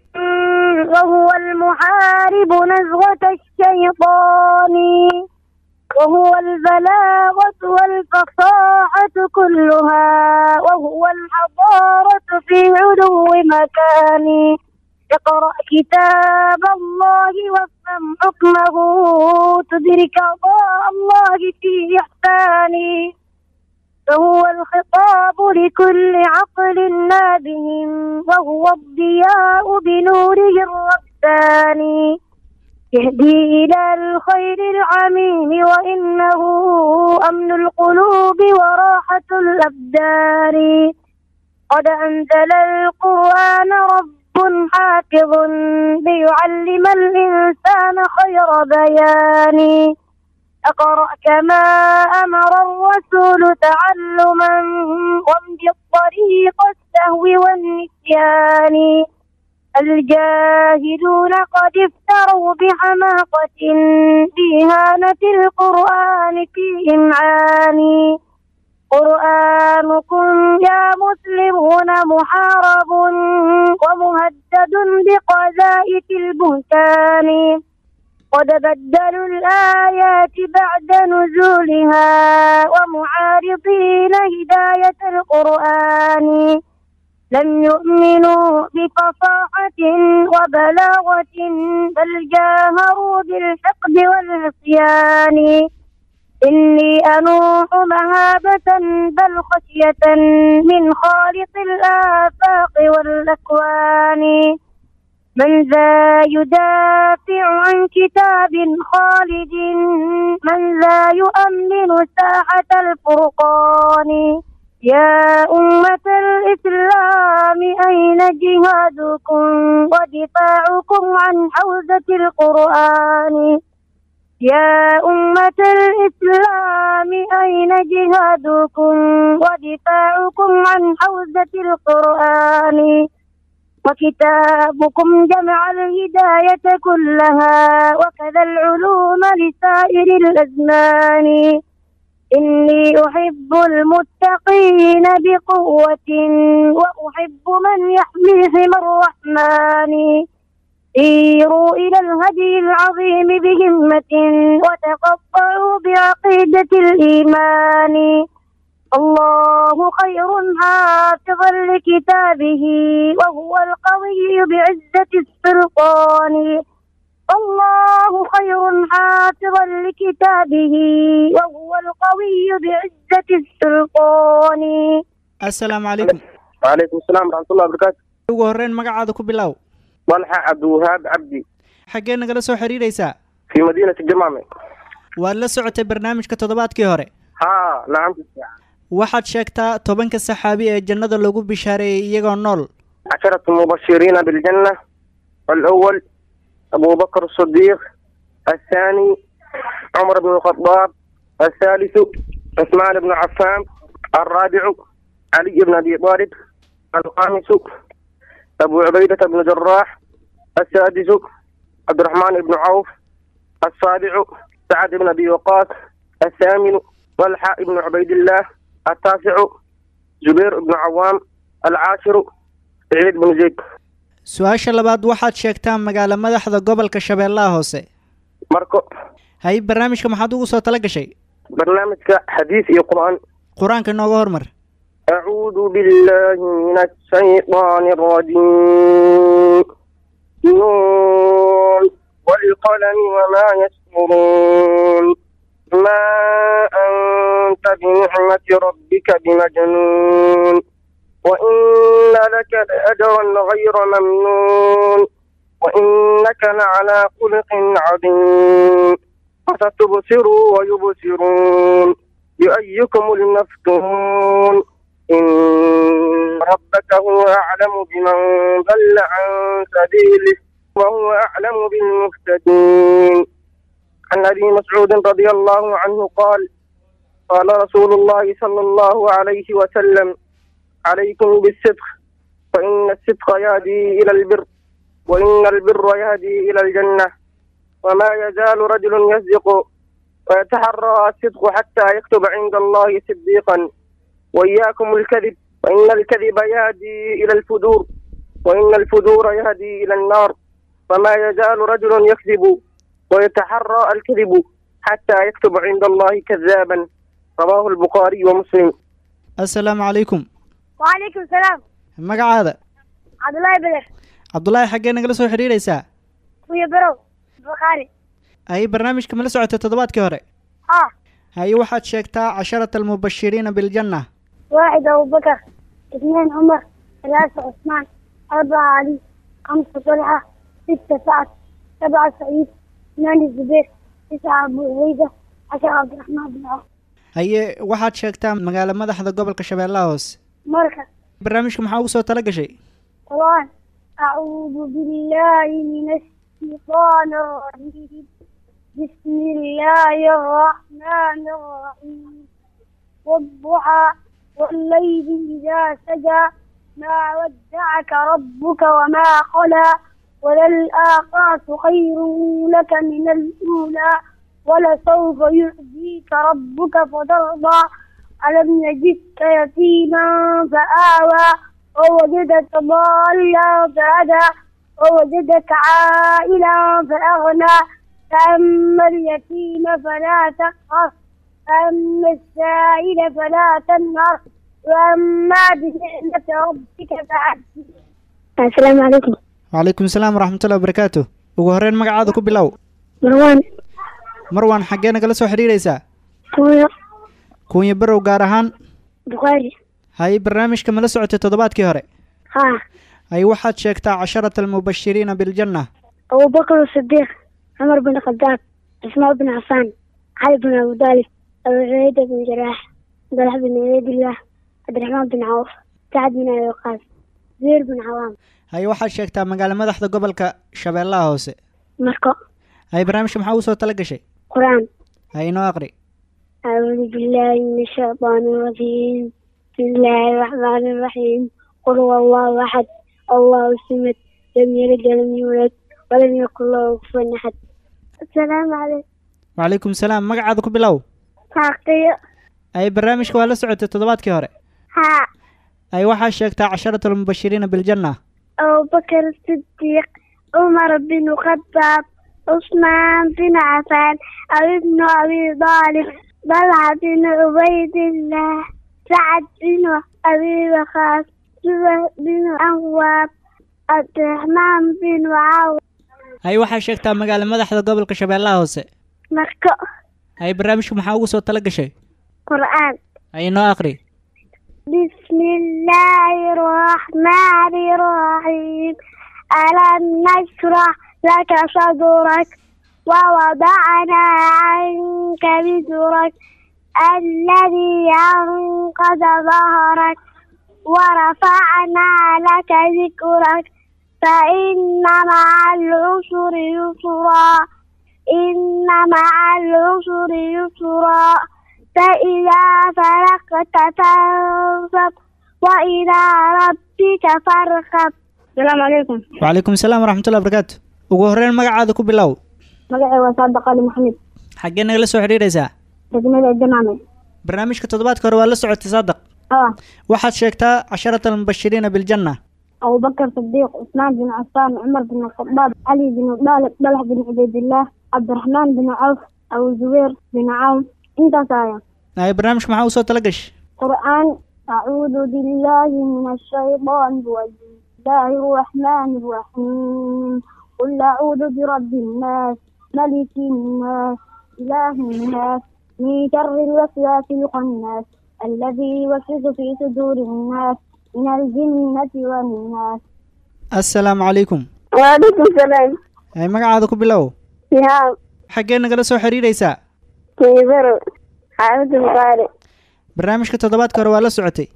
وهو المحارب نزغة الشيطان وهو البلاغة والفصاحة كلها وهو الحضارة في علو مكان اقرأ كتاب الله وافهم حكمه تدرك ضاء الله في إحسانه فهو الخطاب لكل عقل نابه وهو الضياء بنوره الرباني يهدي إلى الخير العميم وإنه أمن القلوب وراحة الأبدان قد أنزل القرآن رب حافظ ليعلم الإنسان خير بيان اقرأ كما أمر الرسول تعلما وامضي الطريق السهو والنسيان الجاهلون قد افتروا بحماقة بإهانة القرآن في إمعان قرآنكم يا مسلمون محارب ومهدد بقذائف البهتان قد بدلوا الآيات بعد نزولها ومعارضين هداية القرآن لم يؤمنوا بفصاحة وبلاغة بل جاهروا بالحقد والعصيان إني أنوح مهابة بل خشية من خالق الآفاق والأكوان من ذا يدافع عن كتاب خالد من ذا يؤمن ساحة الفرقان يا أمة الإسلام أين جهادكم ودفاعكم عن حوزة القرآن يا أمة الإسلام أين جهادكم ودفاعكم عن حوزة القرآن وكتابكم جمع الهداية كلها وكذا العلوم لسائر الأزمان إني أحب المتقين بقوة وأحب من يحمي حمى الرحمن سيروا إلى الهدي العظيم بهمة وتقطعوا بعقيدة الإيمان الله خير حافظا لكتابه وهو القوي بعزة السلطان الله خير حافظا لكتابه وهو القوي بعزة السلطان. السلام عليكم. وعليكم السلام ورحمة الله وبركاته. ugu horreyn magacaada ku bilow. والحق عبد الوهاب عبدي. xaggee nagala soo xiriiraysaa? في مدينة الجمامة. waad la socotay barnaamijka toddobaadkii hore. ها نعم. waxaad sheegtaa 10 saxaabi ee jannada lagu bishaareeyay iyagoo nool. 10 مبشرين بالجنة الأول أبو بكر الصديق، الثاني عمر بن الخطاب، الثالث عثمان بن عفان، الرابع علي بن أبي طالب، الخامس أبو عبيدة بن جراح، السادس عبد الرحمن بن عوف، السابع سعد بن أبي وقاص، الثامن طلحة بن عبيد الله، التاسع زبير بن عوام، العاشر سعيد بن زيد. su-aasha labaad waxaad sheegtaan magaalo madaxda gobolka shabeellaha hoose. marko hay barnaamijka maxaad ugu soo tala gashay? barnaamijka xadiis iyo qur'aan. qur-aanka inooga hormar. أعوذ بالله من الشيطان الرجيم. نون والقلم وما يسطرون. ما أنت بنعمة ربك بمجنون. وإن لك لأجرا غير ممنون. وإنك لعلى خلق عظيم. فستبصر ويبصرون بأيكم المفتون. إن ربك هو أعلم بمن ضل عن سبيله وهو أعلم بالمهتدين. عن أبي مسعود رضي الله عنه قال قال رسول الله صلى الله عليه وسلم عليكم بالصدق فإن الصدق يهدي إلى البر وإن البر يهدي إلى الجنة وما يزال رجل يصدق ويتحرى الصدق حتى يكتب عند الله صديقا وإياكم الكذب فإن الكذب يهدي إلى الفجور وإن الفجور يهدي إلى النار فما يزال رجل يكذب ويتحرى الكذب حتى يكتب عند الله كذابا. رواه البخاري ومسلم. السلام عليكم. وعليكم السلام. magacaada? cabdullaahi beder. cabdullaahi xaggee nagala soo xidhiidhaysaa? kuya barow bukhaari. hay barnaamijka mala socotay toddobaadkii hore? haa. haye waxaad sheegtaa 10 almubashiriina biljanna. واحد أبو بكر، اثنين عمر، ثلاثة عثمان، أربعة علي، خمسة طلحة، ستة سعد، سبعة سعيد، 8 الزبير، 9 أبو عبيدة، 10 عبد الرحمن بن عوف. haye waxaad sheegtaa magaalo madaxda gobolka shabeellaha hoose. مركز. barnaamijka maxaa ugu soo tala gashay? طبعا أعوذ بالله من الشيطان الرجيم. بسم الله الرحمن الرحيم. والضحى والليل إذا سجى ما ودعك ربك وما قلى وللآخرة خير لك من الأولى ولسوف يعطيك ربك فترضى ألم يجدك يتيما فآوى ووجدك ضالا فهدى ووجدك عائلا فأغنى فأما اليتيم فلا تقهر أما السائل فلا تنهر وأما بنعمة ربك فحدث. السلام عليكم. وعليكم السلام ورحمة الله وبركاته. ugu horreyn magacaada ku bilow. marwaan. marwaan xaggee nagala soo xidhiidhaysaa? kunya barow gaar ahaan? bukhaari. haye barnaamijka mala socotay toddobaadkii hore? haa. haye waxaad sheegtaa 10 almubashiriina biljanna. أبو بكر الصديق، عمر بن الخطاب، عثمان بن عفان، علي بن أبي طالب، أبو عبيدة بن جراح، طلحة بن عبيد الله، عبد الرحمن بن عوف، سعد بن أبي وقاص، زبير بن عوام. haye waxaad sheegtaa magaalo madaxda gobolka shabeellaha hoose. marko. haye barnaamijka maxaa ugu soo tala gashay? qur'aan. haye inoo aqri. أعوذ بالله من الشيطان الرجيم. بسم الله الرحمن الرحيم. قل هو الله أحد الله الصمد لم يلد ولم يولد ولم يكن له كفوا أحد. السلام عليكم. وعليكم السلام magacaada ku bilow. حقيقة. haye barnaamijka waa la socotay toddobaadkii hore? ها. haye waxaad sheegtaa 10 almubashiriina biljanna. أبو بكر الصديق، عمر بن الخطاب، عثمان بن عفان، علي بن أبي طالب، طلحة بن عبيد الله، سعد بن أبي وقاص، زبير بن عوام، عبد الرحمن بن عوف. haye waxaad sheegtaa magaalo madaxda gobolka shabeellaha hoose. marko. haye barnaamijka maxaa ugu soo tala gashay? qur'aan. haye inoo aqri. بسم الله الرحمن الرحيم. ألم نشرح لك صدرك ووضعنا عنك وزرك الذي أنقض ظهرك ورفعنا لك ذكرك فإن مع العسر يسرا إن مع العسر يسرا فإذا فرغت فانصب وإلى ربك فارغب. السلام عليكم. وعليكم السلام ورحمة الله وبركاته. ugu horreyn magacaada ku bilow. magacay waa Saadaqa Ali Maxamed. xaggee nagala soo xiriiraysaa? degmada Jamaame. barnaamijka toddobaadka hore waa la socotay Saadaq. waxaad sheegtaa 10 al-mubashiriina biljanna. أبو بكر صديق، عثمان بن عفان، عمر بن الخطاب، علي بن طالب، طلحة بن عبيد الله، عبد الرحمن بن عوف، أبو زبير بن عوف. أنت سايا. هاي برنامج معه صوت تلقش. قرآن. أعوذ بالله من الشيطان الرجيم. بسم الله الرحمن الرحيم. قل أعوذ برب الناس، ملك الناس، إله الناس، من شر الوسواس الخناس، الذي يوسوس في صدور الناس من الجنة والناس. السلام عليكم. وعليكم السلام. هاي magacaada ku bilow. Sihaab. xaggee nagala soo xiriiraysaa? Kiibaro. Xaafid Bukhari. barnaamijka toddobaadka hore waa la socotay.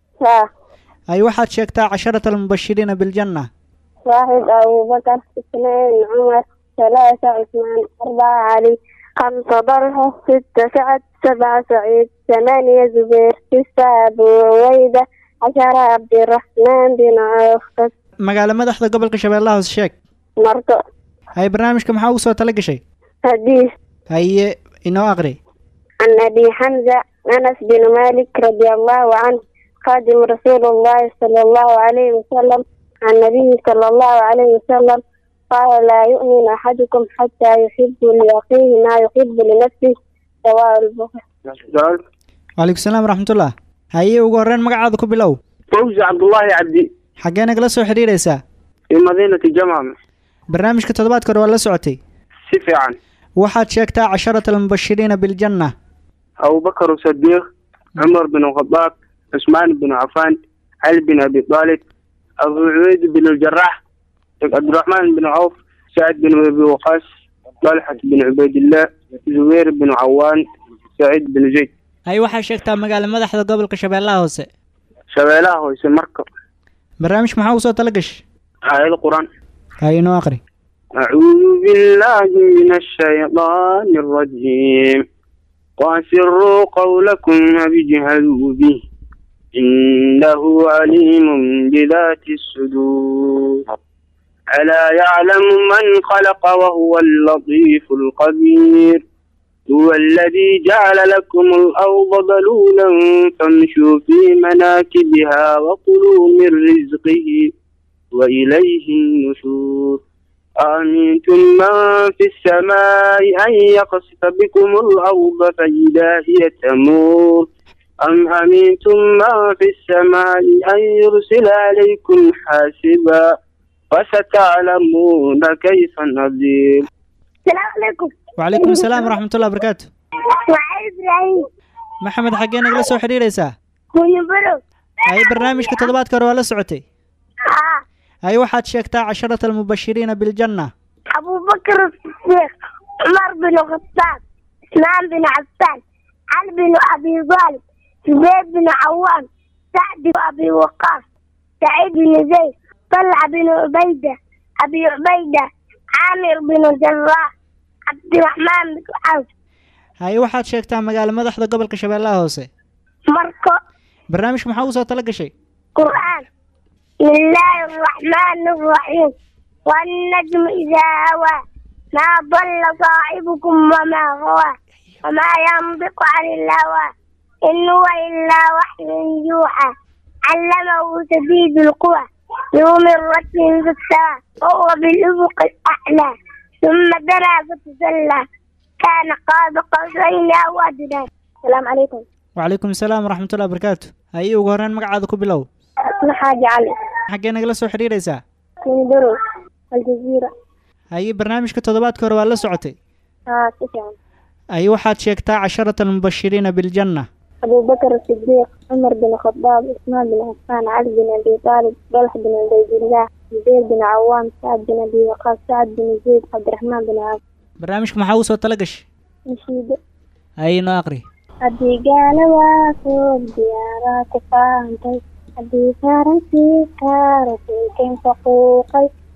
ay waxaad sheegtaa 10 al-mubashiriina biljanna. واحد أبو بكر، 2 عمر، 3 عثمان، 4 علي، 5 طلحة، 6 سعد، 7 سعيد، 8 زبير، 9 أبو عبيدة، 10 عبد الرحمن بن عوف. magaalo madaxda gobolka Shabeellaha Hoose sheeg. Marko. hay barnaamijka maxaa ugu soo tala gashay? حديث. haye inoo aqri. عن أبي حمزة أنس بن مالك رضي الله عنه خادم رسول الله صلى الله عليه وسلم عن النبي صلى الله عليه وسلم قال لا يؤمن أحدكم حتى يحب لأخيه ما يحب لنفسه. رواه البخاري. وعليكم السلام ورحمة الله. haye ugu horreyn magacaada ku bilow. فوزي عبد الله عبدي. xaggee nagala soo xiriiraysaa? في مدينة جمامة. barnaamijka toddobaadka hore waa la socotay. سيفي عن. waxaad sheegtaa 10 al-mubashiriina biljanna. أبو بكر الصديق، عمر بن الخطاب، عثمان بن عفان، علي بن أبي طالب، أبو عبيد بن الجراح، عبد الرحمن بن عوف، سعد بن أبي وقاص، طلحة بن عبيد الله، زبير بن عوان، سعيد بن زيد. hay waxaad sheegtaa magaalo madaxda gobolka Shabeellaha Hoose. شبيلاه هويس مركب. barnaamij maxaa u soo tala gashay? آية القرآن. hay inoo aqri. أعوذ بالله من الشيطان الرجيم وأسروا قولكم واجهروا به إنه عليم بذات الصدور ألا يعلم من خلق وهو اللطيف الخبير هو الذي جعل لكم الأرض ذلولا فامشوا في مناكبها وكلوا من رزقه وإليه النشور أأمنتم من في السماء أن يخسف بكم الأرض فإذا هي تمور أم أمنتم من في السماء أن يرسل عليكم حاسبا فستعلمون كيف نذير. السلام عليكم. وعليكم السلام ورحمة الله وبركاته. وعلي إبراهيم. maxamed xaggee nagala soo xiriiraysaa? كونيبرو. hay barnaamijka toddobaadka hore waa la socotay. hay waxaad sheegtaa 10 al-mubashiriina biljanna. أبو بكر الصديق، عمر بن الخطاب، عثمان بن عفان، علي بن أبي طالب، زبير بن عوام، سعد بن أبي وقاص، سعيد بن زيد، طلحة بن عبيدة، أبي عبيدة، عامر بن الجراح، عبد الرحمن بن عوف. hay waxaad sheegtaa magaalo madaxda gobolka Shabeellaha Hoose. مركو. barnaamijka maxaa u soo tala gashay? قرآن. بسم الله الرحمن الرحيم. والنجم إذا هوى ما ضل صاحبكم وما غوى وما ينطق عن الهوى إن هو إلا وحي يوحى علمه شديد القوى ذو مرة في السماء وهو بالأفق الأعلى ثم دنا فتسلى كان قاب قوسين أو أدنى. السلام عليكم. وعليكم السلام ورحمة الله وبركاته. hay ugu horreyn magacaada ku bilow. اسمي حاجة علي. xaggee nagala soo xiriiraysaa? كندرو الجزيرة. hay barnaamijka toddobaadka hore waa la socotay. تسعة. hay waxaad sheegtaa 10 al-mubashiriina biljanna. أبو بكر الصديق، عمر بن الخطاب، عثمان بن عفان، علي بن أبي طالب، طلحة بن عبيد الله، زبير بن عوام، سعد بن أبي وقاص، سعد بن زيد، عبد الرحمن بن عوف. barnaamijka maxaa u soo tala gashay? نشيد. hay inoo aqri. haddii gaala waa fog diyaaraa ku faantay haddii faransiiska rasuulkeen faquuqay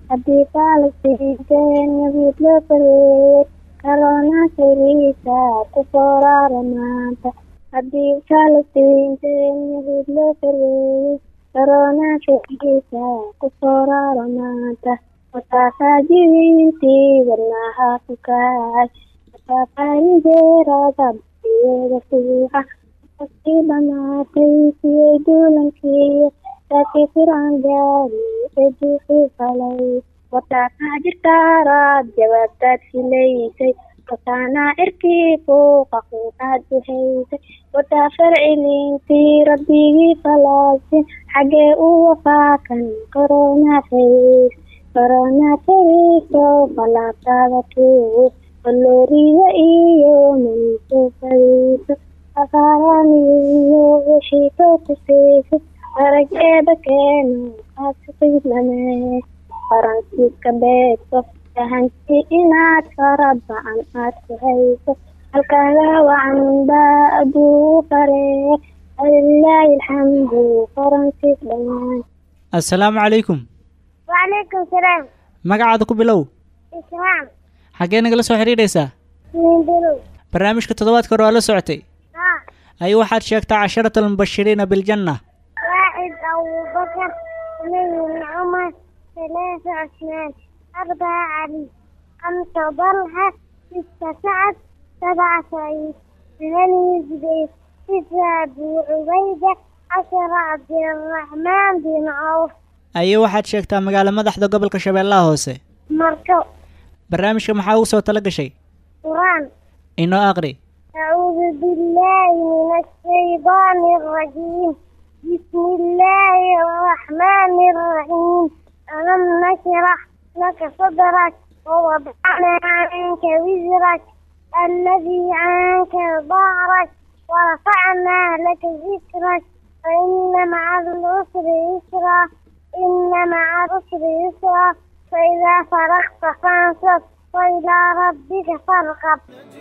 haddii Falastiin yahuud loo fareeyey corona fariisa ku foorara maanta haddii Falastiin yahuud loo fareeyey corona fariisa ku foorara maanta wasaafajiintii wadnaha ku kacay wasaafajideerada iyada suuxa qofkii dhamaatay siyay duulankii laakiin fircan gaari eeduuxii falay wataakaa jirtaaraad jawaabtaad filaysay wataanaa cirkii fooqa quuqaad buhaysay wataa farciliintii rabbigii falaasin xaggee u wafaakan corona fariiso falaabtaada tuug walooriya iyo manisoo fariiso afaaraaniyo weshiitoo kuseyso arageeda keeno aadsiqiidlamee faransiiska beegto fahanti inaad fara bacan aad ku hayso halkaaga wacan baa aduu faree walilaahi alxamdu faransiis dhammaan. assalaamu calaykum. wacalaykum salaam. magacaada ku bilow. islaam. xaggee nagala soo xidhiidhaysaa? minbilow. barnaamijka toddobaadka hore waa la socotay. ay waxaad sheegtaa 10 mubashiriina biljanna. واحد أبو بكر 2 عمر 3 عثمان 4 علي 5 طلحة 6 سعد 7 سعيد 8 زبير 9 أبو عبيدة 10 عبد الرحمن بن عوف. aye waxaad sheegtaa magaalo madaxda gobolka Shabeellaha Hoose. مركو. barnaamijka maxaa uu soo tala gashay? قرآن. inoo aqri. أعوذ بالله من الشيطان الرجيم بسم الله الرحمن الرحيم ألم نشرح لك صدرك ووضعنا عنك وزرك الذي عنك ظهرك ورفعنا لك ذكرك فإن مع العسر يسرا إن مع العسر يسرا فإذا فرغت فانصب وإلى ربك فارغب.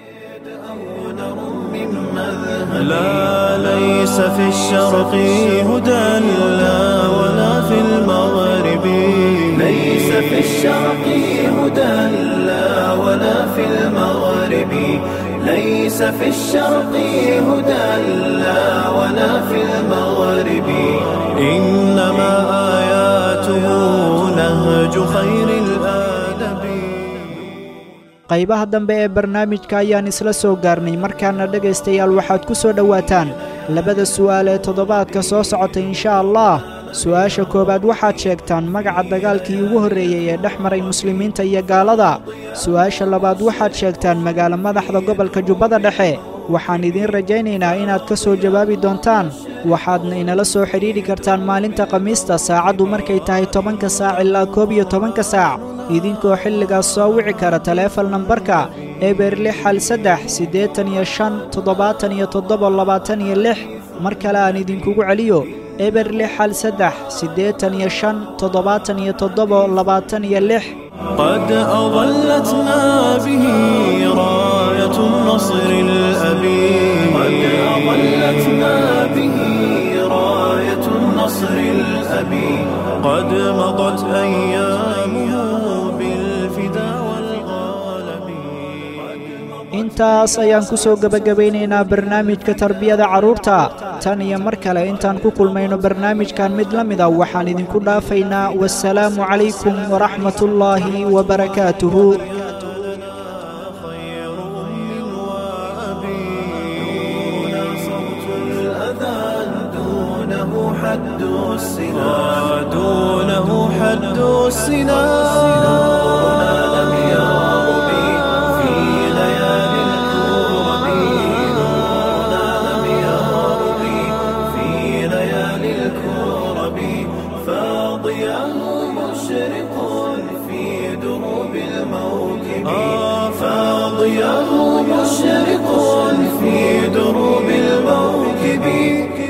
لا ليس في الشرق هدى لا ولا في المغرب ليس في الشرق هدى لا ولا في المغرب ليس في الشرق هدى لا ولا في المغرب إنما آياته نهج خير الآدب. qaybaha dambe ee barnaamijka ayaan isla soo gaarnay markaana dhagaystayaal waxaad ku soo dhowaataan labada su'aal ee toddobaadka soo socotay insha Allah. su'aasha koowaad waxaad sheegtaan magaca dagaalkii ugu horreeyay ee dhex maray muslimiinta iyo gaalada. su'aasha labaad waxaad sheegtaan magaalo madaxda gobolka Jubbada Dhexe. waxaan idin rajaynaynaa inaad ka soo jawaabi doontaan. waxaadna inala soo xidhiidhi kartaan maalinta Khamiista saacadu markay tahay 10 saac ilaa 11 saac idinkoo xilligaas soo wici kara taleefan nambarka eber6 mar kale aan idinkugu celiyo eber6 قد أظلتنا به راية النصر الأبي قد أظلتنا به راية النصر الأبي قد مضت أيامه بالفدا والغالب. intaas ayaan ku soo gabagabeynaynaa barnaamijka tarbiyada carruurta. tan iyo mar kale intaan ku kulmayno barnaamijkan mid la mida waxaan idinku dhaafaynaa wassalaamu calaykum waraxmatullaahi wabarakaatuhu. دونه حد السنا لم يرب في ليالي الكرب لم يرب في ليالي الكرب فاضياه مشرق في دروب الموكب فاضياه مشرق في دروب الموكب